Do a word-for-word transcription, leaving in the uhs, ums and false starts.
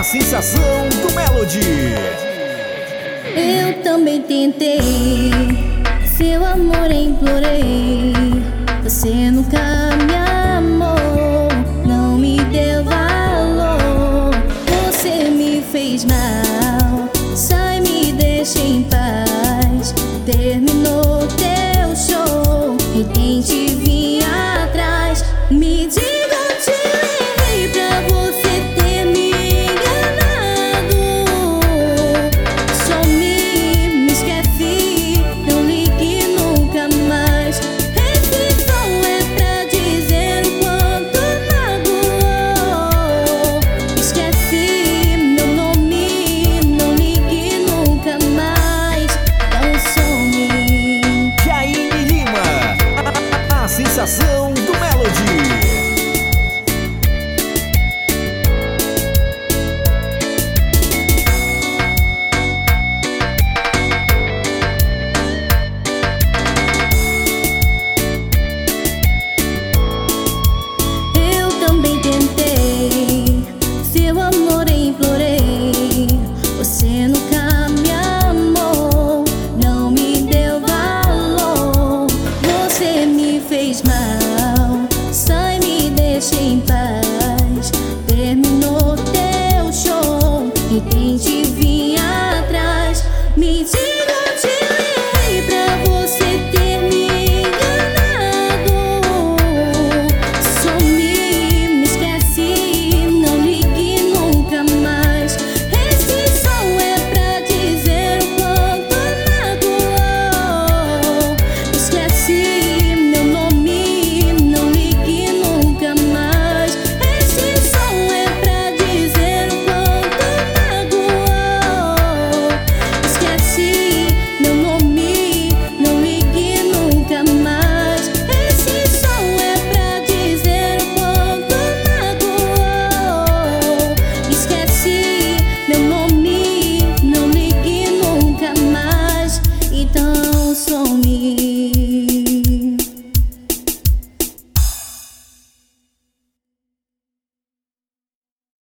sensação do Melody. Eu também tentei, seu amor implorei. Você nunca me amou, não me deu valor. Você me fez mal, sai, me deixa em paz. Terminou teu show e tente vir atrás. Me diga onde eu errei pra você ter me enganado. Some, me esquece, não ligue nunca mais. Esse som é pra dizer o quanto magoou. Esquece meu nome, não ligue nunca mais. Não some. Jaime Lima, a, a sensação do Melody. Eu também tentei, seu amor implorei. Você nunca me amou, não me deu valor. Você me fez mal, sai, me deixa em paz. Terminou teu show e tente vir atrás. Me diga onde eu errei pra você ter me enganado. Some, me esquece, não ligue nunca mais. Esse som é pra dizer o quanto magoou. Esquece meu nome, não ligue nunca mais. Esse som é pra dizer o quanto magoou. Esquece meu nome, não ligue nunca mais. Esse som é pra dizer o quanto magoou. Esquece meu nome.